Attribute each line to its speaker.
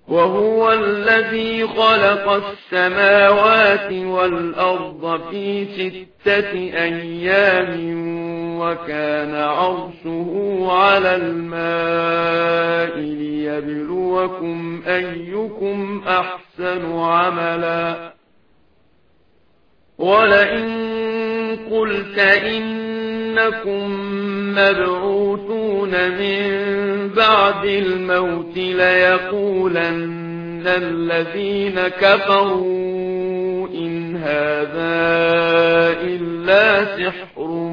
Speaker 1: وهو الذي خلق السماوات والأرض في 6 أيام وكان عرشه على الماء ليبلوكم أيكم أحسن عملا ولئن قلت إنكم مبعوثون من بعد الموت ليقولن الذين كفروا إن هذا إلا سحر